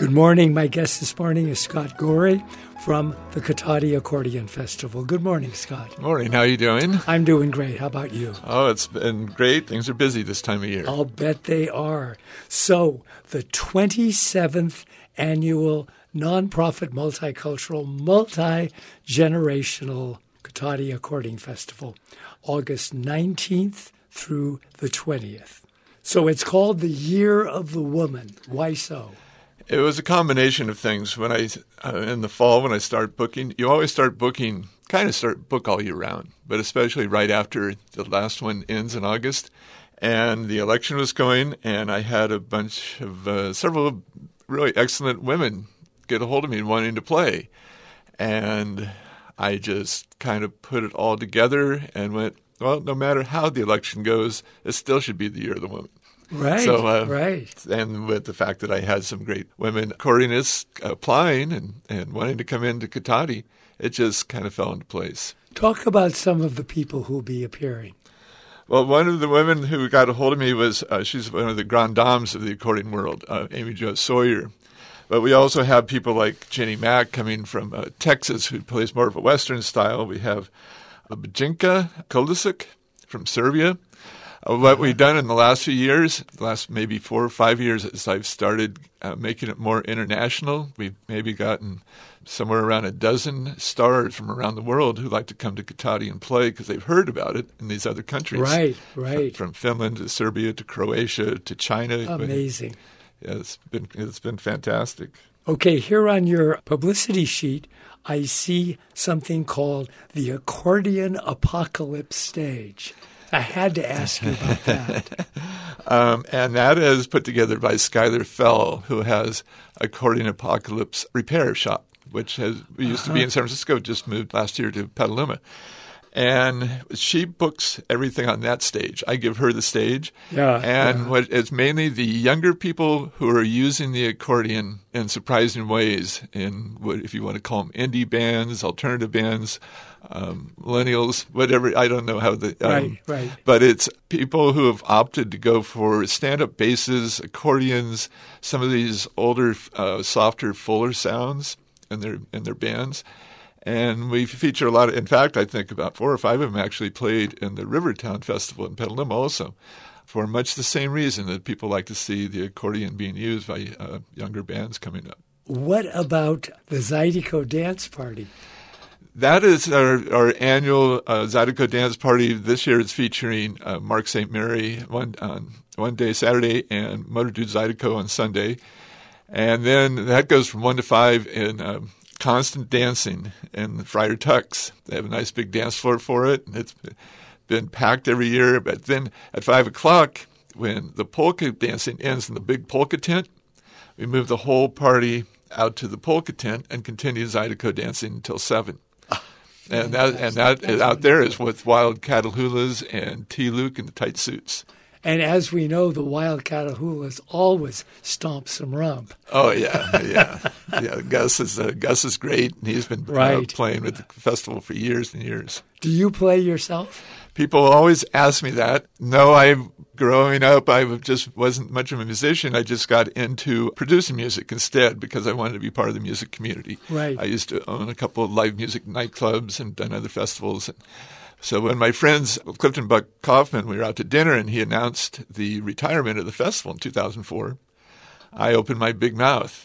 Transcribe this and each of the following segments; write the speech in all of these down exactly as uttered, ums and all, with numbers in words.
Good morning. My guest this morning is Scott Gorey from the Cotati Accordion Festival. Good morning, Scott. Morning. How are you doing? I'm doing great. How about you? Oh, it's been great. Things are busy this time of year. I'll bet they are. So, the twenty-seventh annual nonprofit multicultural, multi-generational Cotati Accordion Festival, August nineteenth through the twentieth. So it's called the Year of the Woman. Why so? It was a combination of things. When I, uh, in the fall, when I start booking, you always start booking, kind of start book all year round, but especially right after the last one ends in August. And the election was going, and I had a bunch of, uh, several really excellent women get a hold of me wanting to play. And I just kind of put it all together and went, well, no matter how the election goes, it still should be the Year of the Woman. Right, so, uh, right. And with the fact that I had some great women accordionists applying and, and wanting to come into Cotati, it just kind of fell into place. Talk about some of the people who will be appearing. Well, one of the women who got a hold of me was, uh, she's one of the grand dames of the accordion world, uh, Amy Jo Sawyer. But we also have people like Jenny Mack coming from uh, Texas, who plays more of a Western style. We have uh, Bajinka Kolisic from Serbia. Uh, what we've done in the last few years, the last maybe four or five years, is I've started uh, making it more international. We've maybe gotten somewhere around a dozen stars from around the world who like to come to Cotati and play because they've heard about it in these other countries. Right, right. From, from Finland to Serbia to Croatia to China. Amazing. Yeah, it's been it's been fantastic. Okay, here on your publicity sheet, I see something called the Accordion Apocalypse Stage. I had to ask you about that. um, and that is put together by Skylar Fell, who has Accordion Apocalypse Repair Shop, which has used uh-huh. to be in San Francisco, just moved last year to Petaluma. And she books everything on that stage. I give her the stage. Yeah, and yeah. what it's mainly the younger people who are using the accordion in surprising ways in what, if you want to call them indie bands, alternative bands, um, millennials, whatever. I don't know how the um, right, right. But it's people who have opted to go for stand-up basses, accordions, some of these older, uh, softer, fuller sounds in their in their bands. And we feature a lot of, in fact, I think about four or five of them actually played in the Rivertown Festival in Petaluma also, for much the same reason that people like to see the accordion being used by uh, younger bands coming up. What about the Zydeco Dance Party? That is our, our annual uh, Zydeco Dance Party. This year it's featuring uh, Mark Saint Mary one, on one day Saturday and Motor Dude Zydeco on Sunday. And then that goes from one to five in um, constant dancing in the Friar Tuck's. They have a nice big dance floor for it. It's been packed every year. But then at five o'clock, when the polka dancing ends in the big polka tent, we move the whole party out to the polka tent and continue Zydeco dancing until seven. And that and that out there is with Wild Catahulas and T. Luke in the tight suits. And as we know, the Wild Catahulas always stomp some rump. Oh yeah, yeah, yeah. Gus is uh, Gus is great, and he's been right. uh, playing with the festival for years and years. Do you play yourself? People always ask me that. No, I growing up, I just wasn't much of a musician. I just got into producing music instead because I wanted to be part of the music community. Right. I used to own a couple of live music nightclubs and done other festivals. And so when my friends, Clifton Buck Kaufman, we were out to dinner and he announced the retirement of the festival in two thousand four, I opened my big mouth.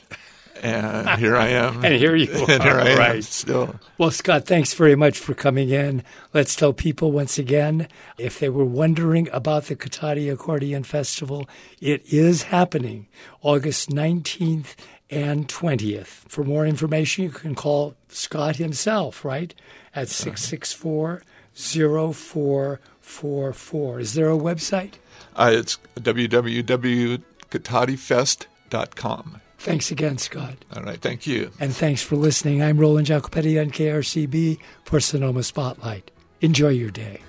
And here I am. and here you are. And here I am right. still. Well, Scott, thanks very much for coming in. Let's tell people once again, if they were wondering about the Cotati Accordion Festival, it is happening August nineteenth and twentieth. For more information, you can call Scott himself, right, at six six four, zero four four four. Is there a website? Uh, it's w w w dot cotati fest dot com. Thanks again, Scott. All right. Thank you. And thanks for listening. I'm Roland Jacopetti on K R C B for Sonoma Spotlight. Enjoy your day.